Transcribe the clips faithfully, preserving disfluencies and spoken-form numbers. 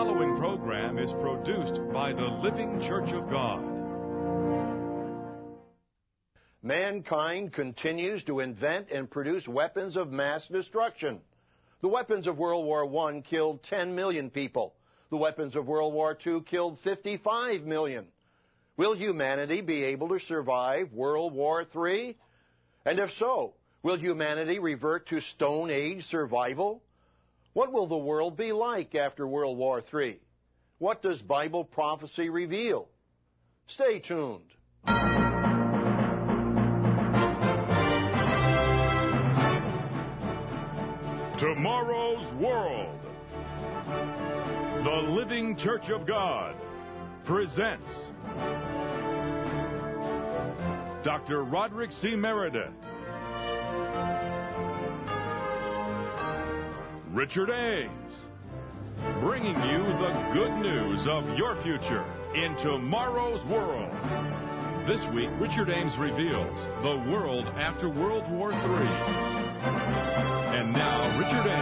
following program is produced by the Living Church of God. Mankind continues to invent and produce weapons of mass destruction. The weapons of World War One killed ten million people. The weapons of World War Two killed fifty-five million. Will humanity be able to survive World War Three? And if so, will humanity revert to Stone Age survival? What will the world be like after World War Three? What does Bible prophecy reveal? Stay tuned. Tomorrow's World. The Living Church of God presents Doctor Roderick C. Meredith, Richard Ames, bringing you the good news of your future in tomorrow's world. This week, Richard Ames reveals the world after World War Three. And now,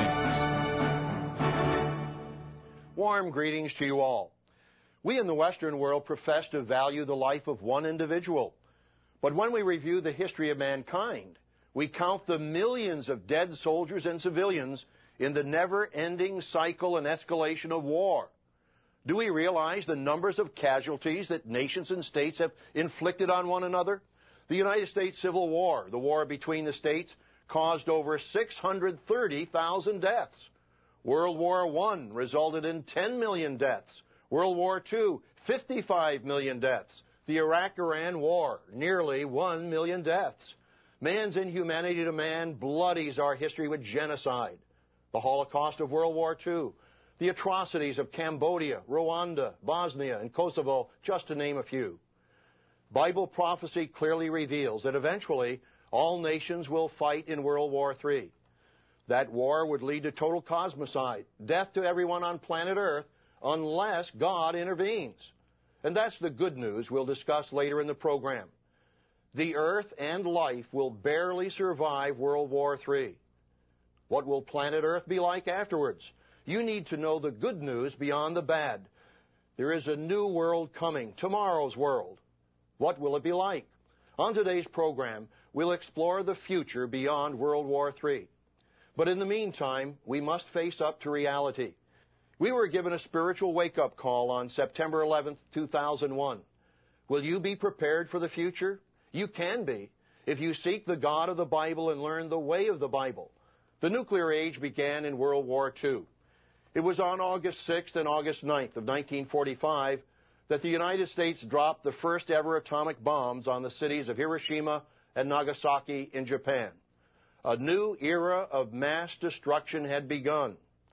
Richard Ames. Warm greetings to you all. We in the Western world profess to value the life of one individual. But when we review the history of mankind, we count the millions of dead soldiers and civilians in the never-ending cycle and escalation of war. Do we realize the numbers of casualties that nations and states have inflicted on one another? The United States Civil War, the war between the states, caused over six hundred thirty thousand deaths. World War One resulted in ten million deaths. World War Two, fifty-five million deaths. The Iraq-Iran War, nearly one million deaths. Man's inhumanity to man bloodies our history with genocide. The Holocaust of World War Two, the atrocities of Cambodia, Rwanda, Bosnia, and Kosovo, just to name a few. Bible prophecy clearly reveals that eventually all nations will fight in World War Three. That war would lead to total cosmicide, death to everyone on planet Earth, unless God intervenes. And that's the good news we'll discuss later in the program. The Earth and life will barely survive World War Three. What will planet Earth be like afterwards? You need to know the good news beyond the bad. There is a new world coming, tomorrow's world. What will it be like? On today's program, we'll explore the future beyond World War Three. But in the meantime, we must face up to reality. We were given a spiritual wake-up call on September eleventh, two thousand one. Will you be prepared for the future? You can be, if you seek the God of the Bible and learn the way of the Bible. The nuclear age began in World War Two. It was on August sixth and August ninth of nineteen forty-five that the United States dropped the first ever atomic bombs on the cities of Hiroshima and Nagasaki in Japan. A new era of mass destruction had begun.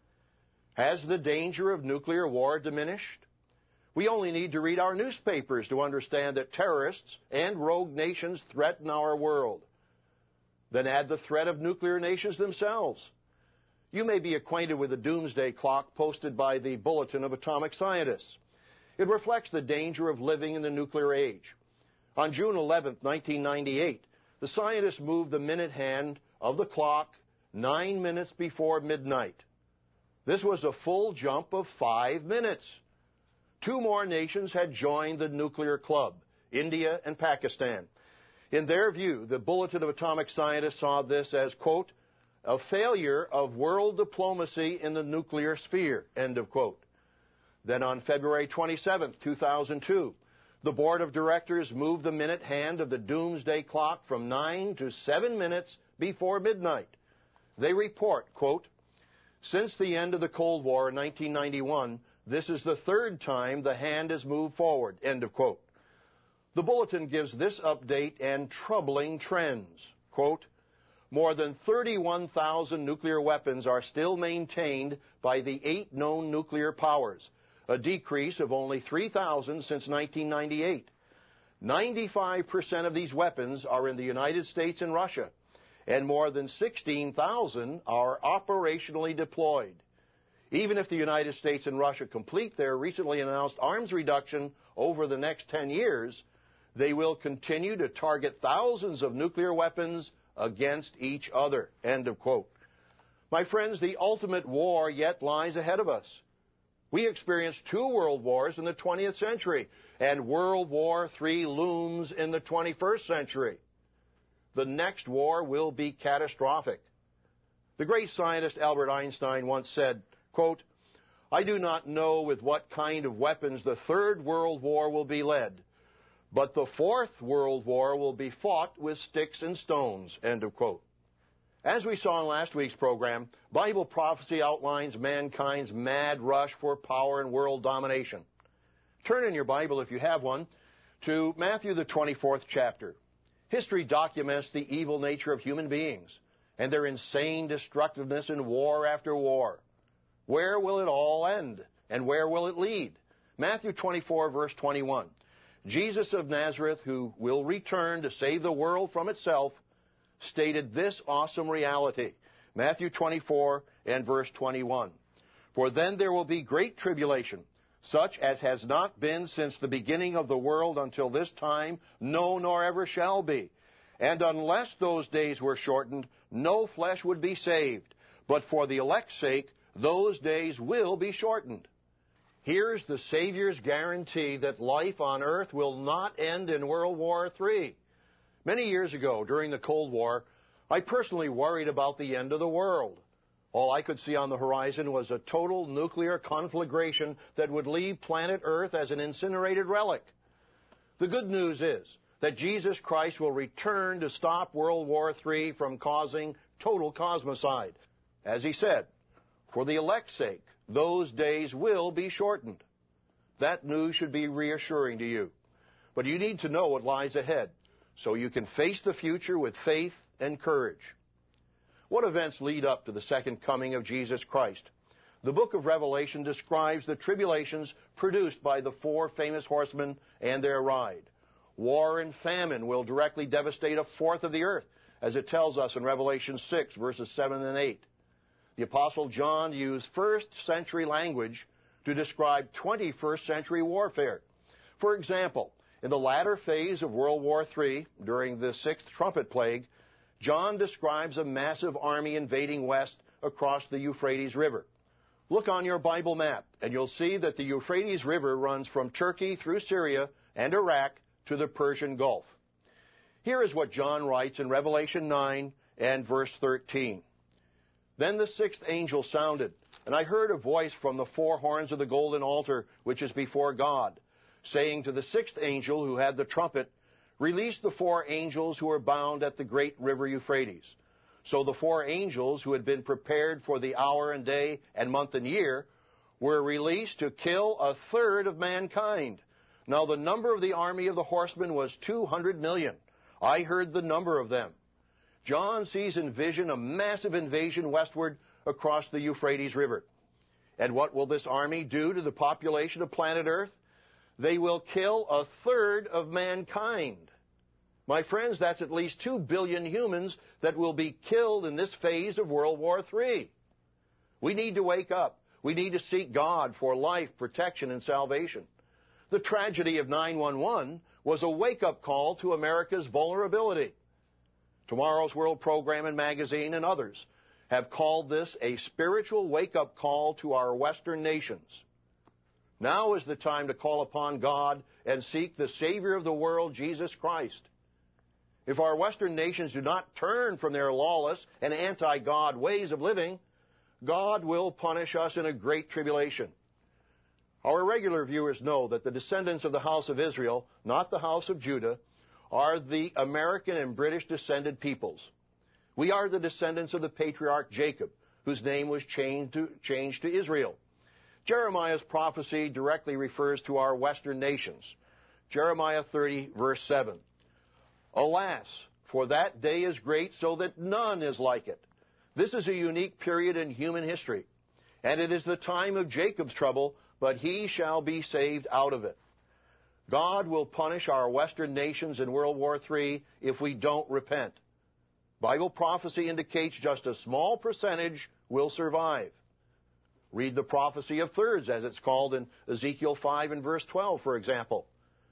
Has the danger of nuclear war diminished? We only need to read our newspapers to understand that terrorists and rogue nations threaten our world. Then add the threat of nuclear nations themselves. You may be acquainted with the doomsday clock posted by the Bulletin of Atomic Scientists. It reflects the danger of living in the nuclear age. On June eleventh, nineteen ninety-eight, the scientists moved the minute hand of the clock nine minutes before midnight. This was a full jump of five minutes. Two more nations had joined the nuclear club, India and Pakistan. In their view, the Bulletin of Atomic Scientists saw this as, quote, a failure of world diplomacy in the nuclear sphere, end of quote. Then on February twenty-seventh, two thousand two, the board of directors moved the minute hand of the doomsday clock from nine to seven minutes before midnight. They report, quote, since the end of the Cold War in nineteen ninety-one, this is the third time the hand has moved forward, end of quote. The bulletin gives this update and troubling trends. Quote, more than thirty-one thousand nuclear weapons are still maintained by the eight known nuclear powers, a decrease of only three thousand since nineteen ninety-eight. ninety-five percent of these weapons are in the United States and Russia, and more than sixteen thousand are operationally deployed. Even if the United States and Russia complete their recently announced arms reduction over the next ten years, they will continue to target thousands of nuclear weapons against each other. End of quote. My friends, the ultimate war yet lies ahead of us. We experienced two world wars in the twentieth century, and World War Three looms in the twenty-first century. The next war will be catastrophic. The great scientist Albert Einstein once said, quote, "I do not know with what kind of weapons the Third World War will be led, but the Fourth World War will be fought with sticks and stones," end of quote. As we saw in last week's program, Bible prophecy outlines mankind's mad rush for power and world domination. Turn in your Bible, if you have one, to Matthew the twenty-fourth chapter. History documents the evil nature of human beings and their insane destructiveness in war after war. Where will it all end, and where will it lead? Matthew twenty-four, verse twenty-one. Jesus of Nazareth, who will return to save the world from itself, stated this awesome reality. Matthew twenty-four and verse twenty-one. "For then there will be great tribulation, such as has not been since the beginning of the world until this time, no, nor ever shall be. And unless those days were shortened, no flesh would be saved. But for the elect's sake, those days will be shortened." Here's the Savior's guarantee that life on earth will not end in World War Three. Many years ago, during the Cold War, I personally worried about the end of the world. All I could see on the horizon was a total nuclear conflagration that would leave planet Earth as an incinerated relic. The good news is that Jesus Christ will return to stop World War Three from causing total cosmocide. As he said, "For the elect's sake, those days will be shortened." That news should be reassuring to you. But you need to know what lies ahead, so you can face the future with faith and courage. What events lead up to the second coming of Jesus Christ? The book of Revelation describes the tribulations produced by the four famous horsemen and their ride. War and famine will directly devastate a fourth of the earth, as it tells us in Revelation six, verses seven and eight. The Apostle John used first century language to describe twenty-first century warfare. For example, in the latter phase of World War Three, during the sixth trumpet plague, John describes a massive army invading west across the Euphrates River. Look on your Bible map, and you'll see that the Euphrates River runs from Turkey through Syria and Iraq to the Persian Gulf. Here is what John writes in Revelation nine and verse thirteen. "Then the sixth angel sounded, and I heard a voice from the four horns of the golden altar which is before God, saying to the sixth angel who had the trumpet, 'Release the four angels who are bound at the great river Euphrates.' So the four angels who had been prepared for the hour and day and month and year were released to kill a third of mankind. Now the number of the army of the horsemen was two hundred million. I heard the number of them." John sees in vision a massive invasion westward across the Euphrates River. And what will this army do to the population of planet Earth? They will kill a third of mankind. My friends, that's at least two billion humans that will be killed in this phase of World War Three. We need to wake up. We need to seek God for life, protection, and salvation. The tragedy of nine one one was a wake-up call to America's vulnerability. Tomorrow's World program and magazine and others have called this a spiritual wake-up call to our Western nations. Now is the time to call upon God and seek the Savior of the world, Jesus Christ. If our Western nations do not turn from their lawless and anti-God ways of living, God will punish us in a great tribulation. Our regular viewers know that the descendants of the house of Israel, not the house of Judah, are the American and British descended peoples. We are the descendants of the patriarch Jacob, whose name was changed to, changed to Israel. Jeremiah's prophecy directly refers to our Western nations. Jeremiah thirty, verse seven. "Alas, for that day is great, so that none is like it." This is a unique period in human history, and it is the time of Jacob's trouble, but he shall be saved out of it. God will punish our Western nations in World War Three if we don't repent. Bible prophecy indicates just a small percentage will survive. Read the prophecy of thirds, as it's called in Ezekiel five and verse twelve, for example.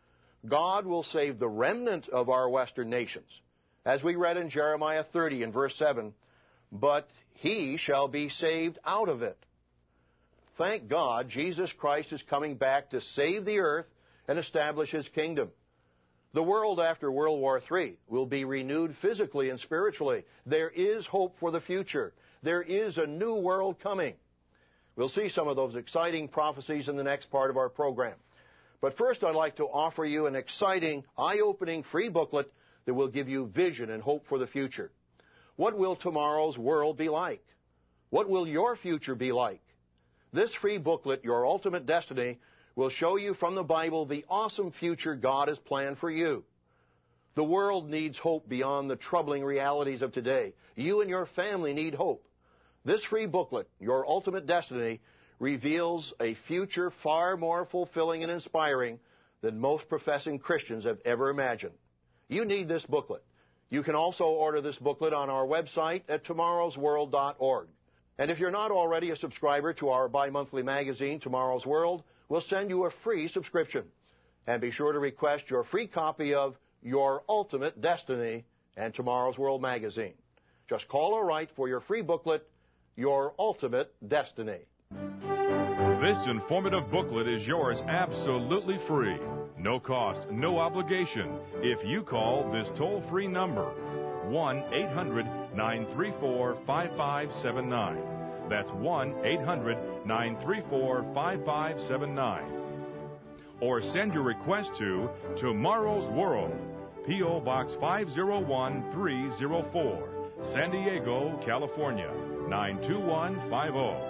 God will save the remnant of our Western nations, as we read in Jeremiah thirty and verse seven, but he shall be saved out of it. Thank God Jesus Christ is coming back to save the earth and establish His kingdom. The world after World War Three will be renewed physically and spiritually. There is hope for the future. There is a new world coming. We'll see some of those exciting prophecies in the next part of our program. But first, I'd like to offer you an exciting, eye-opening free booklet that will give you vision and hope for the future. What will tomorrow's world be like? What will your future be like? This free booklet, Your Ultimate Destiny, will show you from the Bible the awesome future God has planned for you. The world needs hope beyond the troubling realities of today. You and your family need hope. This free booklet, Your Ultimate Destiny, reveals a future far more fulfilling and inspiring than most professing Christians have ever imagined. You need this booklet. You can also order this booklet on our website at tomorrows world dot org. And if you're not already a subscriber to our bi-monthly magazine, Tomorrow's World, we'll send you a free subscription. And be sure to request your free copy of Your Ultimate Destiny and Tomorrow's World magazine. Just call or write for your free booklet, Your Ultimate Destiny. This informative booklet is yours absolutely free. No cost, no obligation. If you call this toll-free number, one eight hundred nine three four five five seven nine. That's one eight hundred nine three four five five seven nine. Or send your request to Tomorrow's World, P O. Box five oh one three oh four, San Diego, California, nine two one five oh.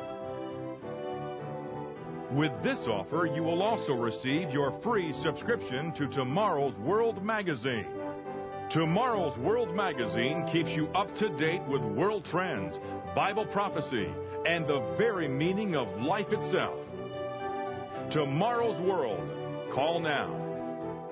With this offer, you will also receive your free subscription to Tomorrow's World magazine. Tomorrow's World magazine keeps you up to date with world trends, Bible prophecy, and the very meaning of life itself. Tomorrow's World. Call now.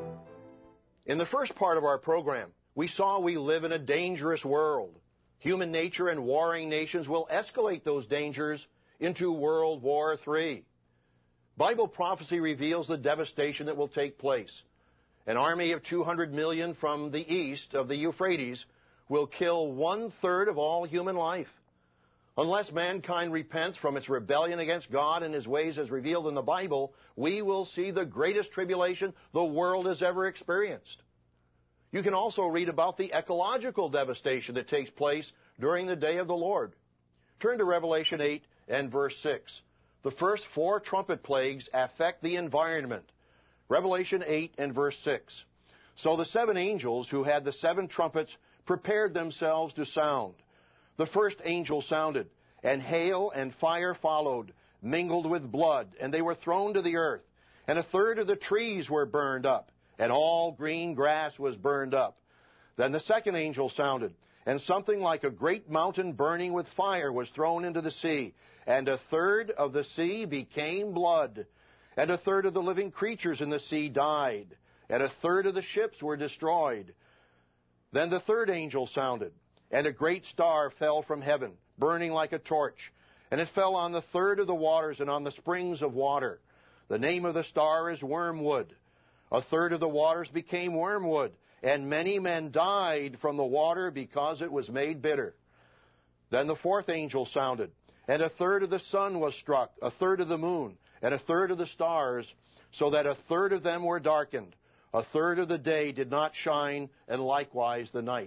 In the first part of our program, we saw we live in a dangerous world. Human nature and warring nations will escalate those dangers into World War Three. Bible prophecy reveals the devastation that will take place. An army of two hundred million from the east of the Euphrates will kill one-third of all human life. Unless mankind repents from its rebellion against God and His ways as revealed in the Bible, we will see the greatest tribulation the world has ever experienced. You can also read about the ecological devastation that takes place during the day of the Lord. Turn to Revelation eight and verse six. The first four trumpet plagues affect the environment. Revelation eight and verse six. So the seven angels who had the seven trumpets prepared themselves to sound. The first angel sounded, and hail and fire followed, mingled with blood, and they were thrown to the earth. And a third of the trees were burned up, and all green grass was burned up. Then the second angel sounded, and something like a great mountain burning with fire was thrown into the sea, and a third of the sea became blood. And a third of the living creatures in the sea died, and a third of the ships were destroyed. Then the third angel sounded, and a great star fell from heaven, burning like a torch, and it fell on the third of the waters and on the springs of water. The name of the star is Wormwood. A third of the waters became wormwood, and many men died from the water because it was made bitter. Then the fourth angel sounded, and a third of the sun was struck, a third of the moon, and a third of the stars, so that a third of them were darkened. A third of the day did not shine, and likewise the night.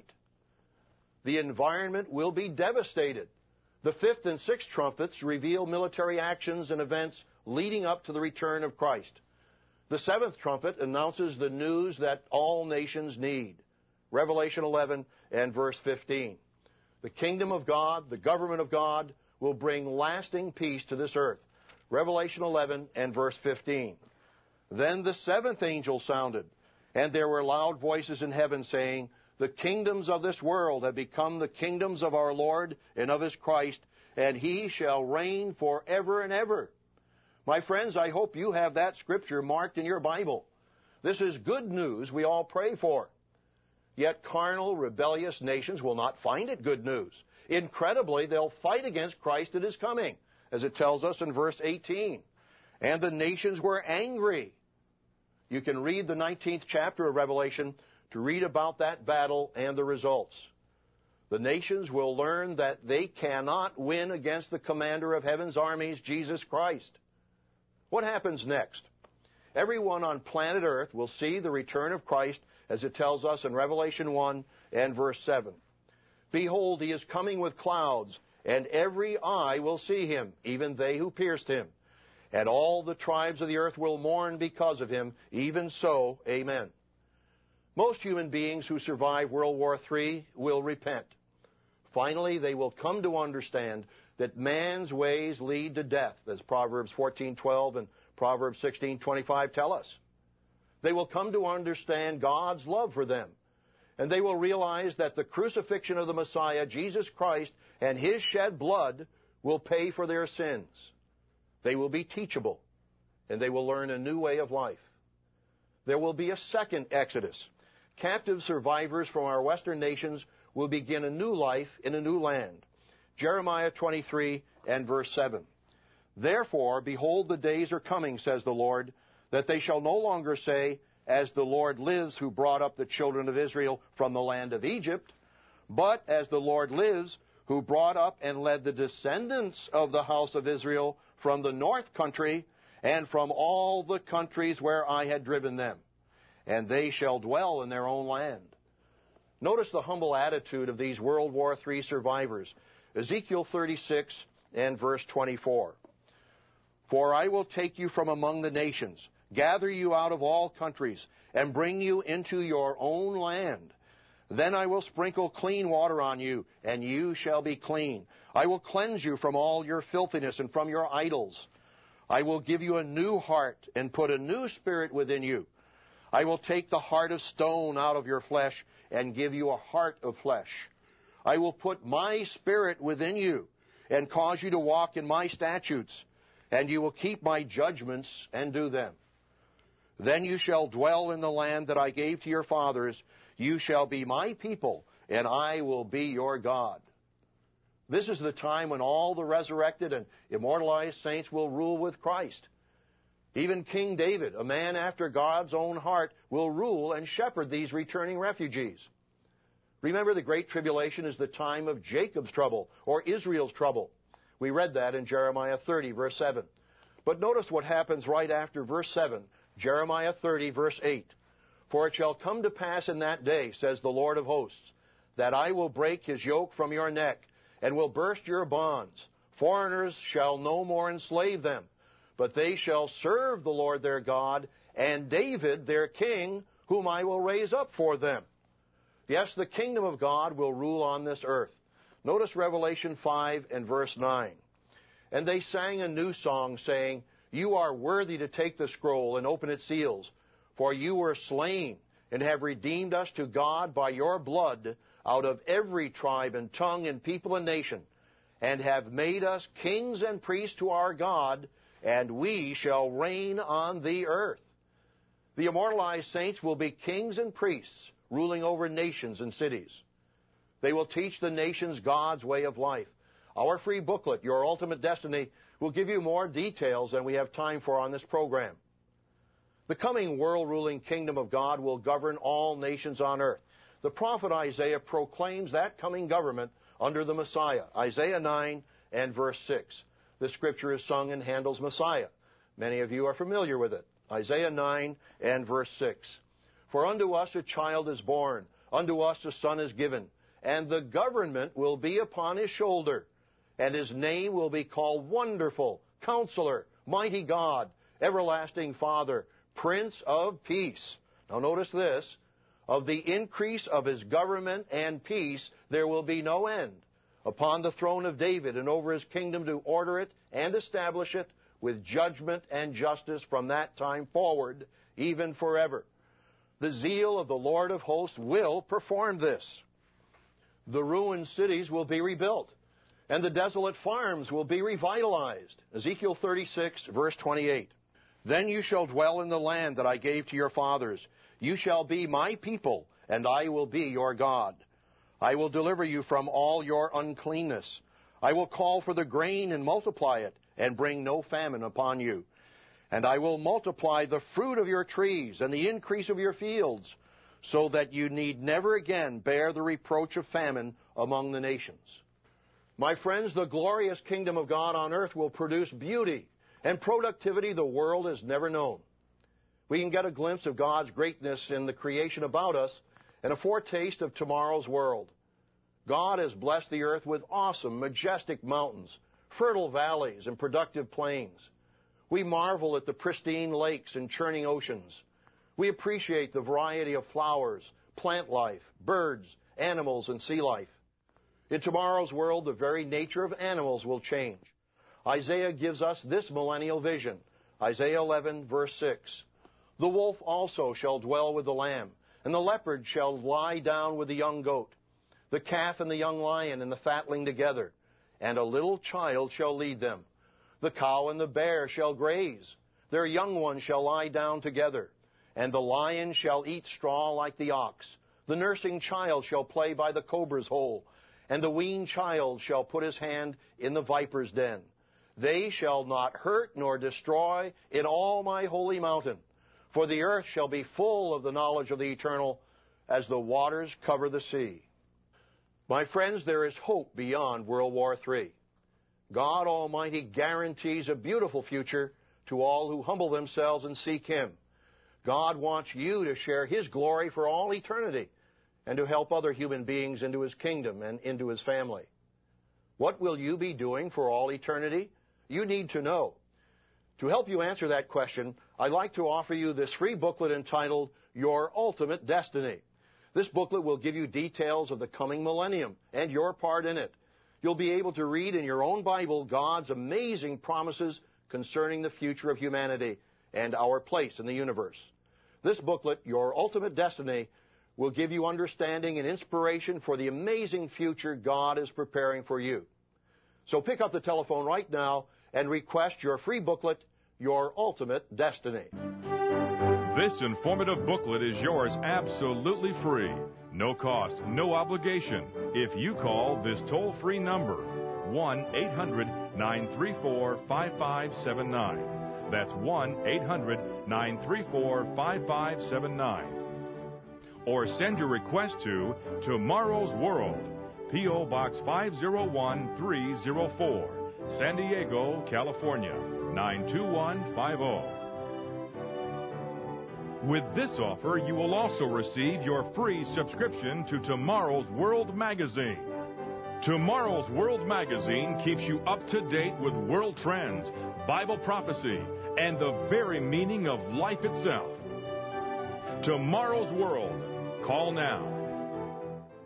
The environment will be devastated. The fifth and sixth trumpets reveal military actions and events leading up to the return of Christ. The seventh trumpet announces the news that all nations need. Revelation eleven and verse fifteen. The kingdom of God, the government of God, will bring lasting peace to this earth. Revelation eleven and verse fifteen. Then the seventh angel sounded, and there were loud voices in heaven saying, the kingdoms of this world have become the kingdoms of our Lord and of His Christ, and He shall reign forever and ever. My friends, I hope you have that scripture marked in your Bible. This is good news we all pray for. Yet carnal, rebellious nations will not find it good news. Incredibly, they'll fight against Christ at His coming, as it tells us in verse eighteen. And the nations were angry. You can read the nineteenth chapter of Revelation to read about that battle and the results. The nations will learn that they cannot win against the commander of heaven's armies, Jesus Christ. What happens next? Everyone on planet Earth will see the return of Christ, as it tells us in Revelation one and verse seven. Behold, he is coming with clouds, and every eye will see him, even they who pierced him. And all the tribes of the earth will mourn because of him. Even so, amen. Most human beings who survive World War Three will repent. Finally, they will come to understand that man's ways lead to death, as Proverbs fourteen twelve and Proverbs sixteen twenty-five tell us. They will come to understand God's love for them, and they will realize that the crucifixion of the Messiah, Jesus Christ, and his shed blood will pay for their sins. They will be teachable, and they will learn a new way of life. There will be a second Exodus. Captive survivors from our Western nations will begin a new life in a new land. Jeremiah twenty-three and verse seven. Therefore, behold, the days are coming, says the Lord, that they shall no longer say, as the Lord lives, who brought up the children of Israel from the land of Egypt, but as the Lord lives, who brought up and led the descendants of the house of Israel from the north country and from all the countries where I had driven them, and they shall dwell in their own land. Notice the humble attitude of these World War Three survivors. Ezekiel thirty-six and verse twenty-four. For I will take you from among the nations, gather you out of all countries, and bring you into your own land. Then I will sprinkle clean water on you, and you shall be clean. I will cleanse you from all your filthiness and from your idols. I will give you a new heart and put a new spirit within you. I will take the heart of stone out of your flesh and give you a heart of flesh. I will put my spirit within you and cause you to walk in my statutes, and you will keep my judgments and do them. Then you shall dwell in the land that I gave to your fathers. You shall be my people, and I will be your God. This is the time when all the resurrected and immortalized saints will rule with Christ. Even King David, a man after God's own heart, will rule and shepherd these returning refugees. Remember, the Great Tribulation is the time of Jacob's trouble, or Israel's trouble. We read that in Jeremiah thirty, verse seven. But notice what happens right after verse seven, Jeremiah thirty, verse eight. For it shall come to pass in that day, says the Lord of hosts, that I will break his yoke from your neck, and will burst your bonds. Foreigners shall no more enslave them, but they shall serve the Lord their God, and David their king, whom I will raise up for them. Yes, the kingdom of God will rule on this earth. Notice Revelation five and verse nine. And they sang a new song, saying, You are worthy to take the scroll and open its seals, for you were slain, and have redeemed us to God by your blood out of every tribe and tongue and people and nation, and have made us kings and priests to our God, and we shall reign on the earth. The immortalized saints will be kings and priests, ruling over nations and cities. They will teach the nations God's way of life. Our free booklet, Your Ultimate Destiny, will give you more details than we have time for on this program. The coming world-ruling kingdom of God will govern all nations on earth. The prophet Isaiah proclaims that coming government under the Messiah. Isaiah nine and verse six. The scripture is sung in Handel's Messiah. Many of you are familiar with it. Isaiah nine and verse six. For unto us a child is born, unto us a son is given, and the government will be upon his shoulder, and his name will be called Wonderful, Counselor, Mighty God, Everlasting Father, Prince of Peace. Now notice this. Of the increase of his government and peace there will be no end, upon the throne of David and over his kingdom, to order it and establish it with judgment and justice from that time forward, even forever. The zeal of the Lord of hosts will perform this. The ruined cities will be rebuilt, and the desolate farms will be revitalized. Ezekiel thirty-six, verse twenty-eight. Then you shall dwell in the land that I gave to your fathers. You shall be my people, and I will be your God. I will deliver you from all your uncleanness. I will call for the grain and multiply it, and bring no famine upon you. And I will multiply the fruit of your trees and the increase of your fields, so that you need never again bear the reproach of famine among the nations. My friends, the glorious kingdom of God on earth will produce beauty and productivity the world has never known. We can get a glimpse of God's greatness in the creation about us and a foretaste of tomorrow's world. God has blessed the earth with awesome, majestic mountains, fertile valleys, and productive plains. We marvel at the pristine lakes and churning oceans. We appreciate the variety of flowers, plant life, birds, animals, and sea life. In tomorrow's world, the very nature of animals will change. Isaiah gives us this millennial vision. Isaiah eleven, verse six. The wolf also shall dwell with the lamb, and the leopard shall lie down with the young goat, the calf and the young lion and the fatling together, and a little child shall lead them. The cow and the bear shall graze, their young ones shall lie down together, and the lion shall eat straw like the ox. The nursing child shall play by the cobra's hole, and the weaned child shall put his hand in the viper's den. They shall not hurt nor destroy in all my holy mountain, for the earth shall be full of the knowledge of the eternal as the waters cover the sea. My friends, there is hope beyond World War Three. God Almighty guarantees a beautiful future to all who humble themselves and seek Him. God wants you to share His glory for all eternity and to help other human beings into His kingdom and into His family. What will you be doing for all eternity? You need to know. To help you answer that question, I'd like to offer you this free booklet entitled Your Ultimate Destiny. This booklet will give you details of the coming millennium and your part in it. You'll be able to read in your own Bible God's amazing promises concerning the future of humanity and our place in the universe. This booklet, Your Ultimate Destiny, will give you understanding and inspiration for the amazing future God is preparing for you. So pick up the telephone right now and request your free booklet, Your Ultimate Destiny. This informative booklet is yours absolutely free. No cost, no obligation. If you call this toll-free number, one eight hundred nine three four five five seven nine. That's one eight hundred nine three four five five seven nine. Or send your request to Tomorrow's World, P O. Box five oh one three oh four, San Diego, California, nine two one five oh. With this offer, you will also receive your free subscription to Tomorrow's World magazine. Tomorrow's World magazine keeps you up to date with world trends, Bible prophecy, and the very meaning of life itself. Tomorrow's World. Call now.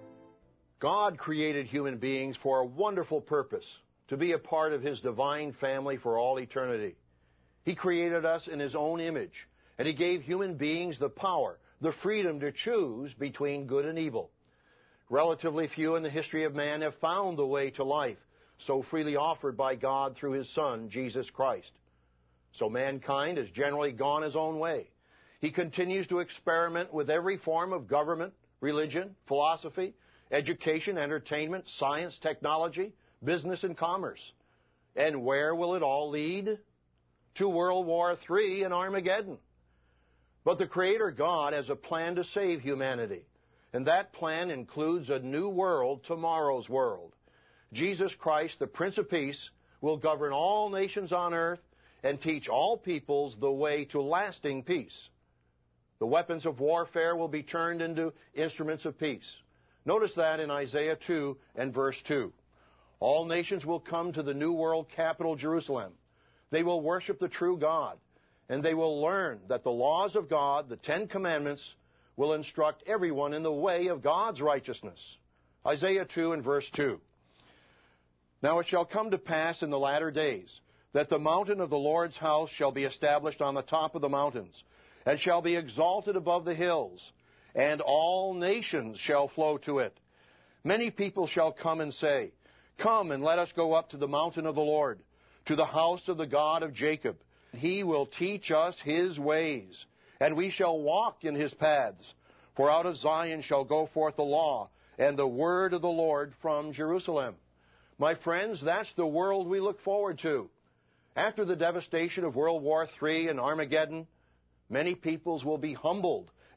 God created human beings for a wonderful purpose, to be a part of His divine family for all eternity. He created us in His own image, and He gave human beings the power, the freedom to choose between good and evil. Relatively few in the history of man have found the way to life, so freely offered by God through His Son, Jesus Christ. So mankind has generally gone his own way. He continues to experiment with every form of government, religion, philosophy, education, entertainment, science, technology, business, and commerce. And where will it all lead? To World War Three and Armageddon. But the Creator God has a plan to save humanity, and that plan includes a new world, tomorrow's world. Jesus Christ, the Prince of Peace, will govern all nations on earth and teach all peoples the way to lasting peace. The weapons of warfare will be turned into instruments of peace. Notice that in Isaiah two and verse two. All nations will come to the new world capital, Jerusalem. They will worship the true God, and they will learn that the laws of God, the Ten Commandments, will instruct everyone in the way of God's righteousness. Isaiah two and verse two. Now it shall come to pass in the latter days that the mountain of the Lord's house shall be established on the top of the mountains, and shall be exalted above the hills, and all nations shall flow to it. Many people shall come and say, Come and let us go up to the mountain of the Lord, to the house of the God of Jacob. He will teach us His ways, and we shall walk in His paths. For out of Zion shall go forth the law, and the word of the Lord from Jerusalem. My friends, that's the world we look forward to. After the devastation of World War Three and Armageddon, many peoples will be humbled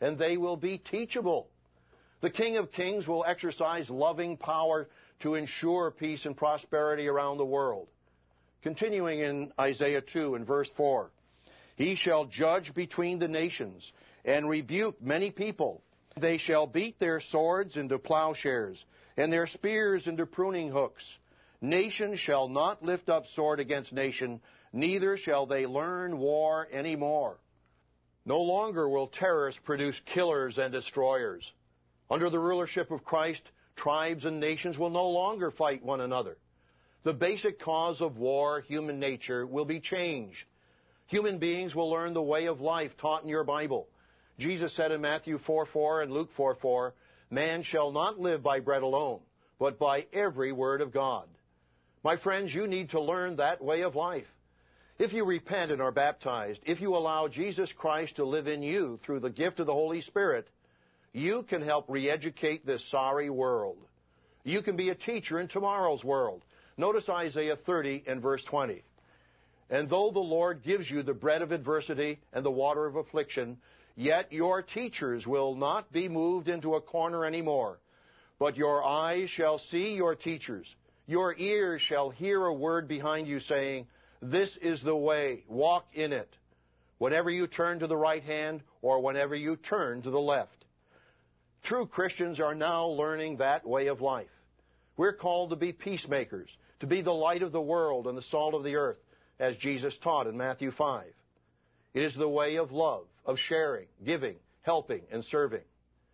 and they will be teachable. The King of Kings will exercise loving power to ensure peace and prosperity around the world. Continuing in Isaiah two and verse four, He shall judge between the nations and rebuke many people. They shall beat their swords into plowshares and their spears into pruning hooks. Nation shall not lift up sword against nation, neither shall they learn war any more. No longer will terrorists produce killers and destroyers. Under the rulership of Christ, tribes and nations will no longer fight one another. The basic cause of war, human nature, will be changed. Human beings will learn the way of life taught in your Bible. Jesus said in Matthew four four and Luke four four, Man shall not live by bread alone, but by every word of God. My friends, you need to learn that way of life. If you repent and are baptized, if you allow Jesus Christ to live in you through the gift of the Holy Spirit, you can help re-educate this sorry world. You can be a teacher in tomorrow's world. Notice Isaiah thirty and verse twenty. And though the Lord gives you the bread of adversity and the water of affliction, yet your teachers will not be moved into a corner anymore. But your eyes shall see your teachers. Your ears shall hear a word behind you saying, This is the way, walk in it. Whenever you turn to the right hand or whenever you turn to the left. True Christians are now learning that way of life. We're called to be peacemakers, to be the light of the world and the salt of the earth, as Jesus taught in Matthew five. It is the way of love, of sharing, giving, helping, and serving.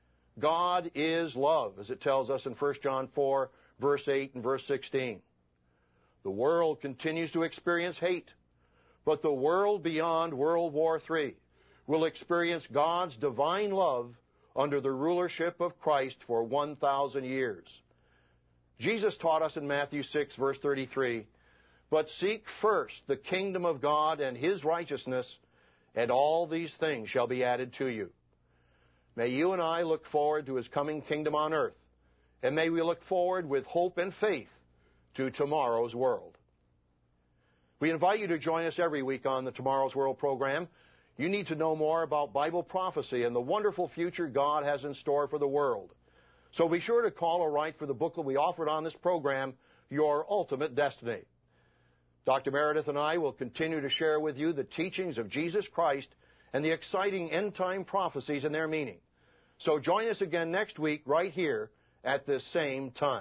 God is love, as it tells us in First John four, verse eight and verse sixteen. The world continues to experience hate, but the world beyond World War Three will experience God's divine love under the rulership of Christ for one thousand years. Jesus taught us in Matthew six, verse thirty-three, But seek first the kingdom of God and His righteousness, and all these things shall be added to you. May you and I look forward to His coming kingdom on earth, and may we look forward with hope and faith to tomorrow's world. We invite you to join us every week on the Tomorrow's World program. You need to know more about Bible prophecy and the wonderful future God has in store for the world. So be sure to call or write for the booklet we offered on this program, Your Ultimate Destiny. Doctor Meredith and I will continue to share with you the teachings of Jesus Christ and the exciting end-time prophecies and their meaning. So join us again next week right here at this same time.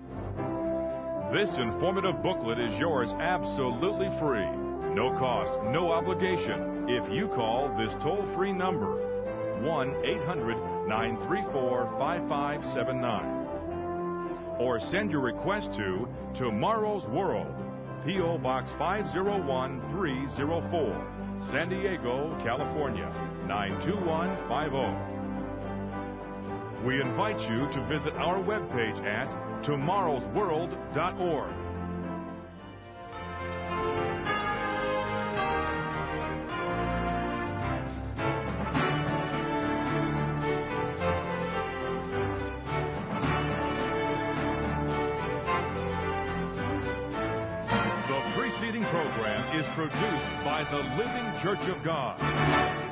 This informative booklet is yours absolutely free. No cost, no obligation. If you call this toll-free number, one eight hundred, nine three four, five five seven nine. Or send your request to Tomorrow's World, P O. Box five oh one three oh four, San Diego, California, nine two one five oh. We invite you to visit our webpage at tomorrows world dot org. The preceding program is produced by the Living Church of God.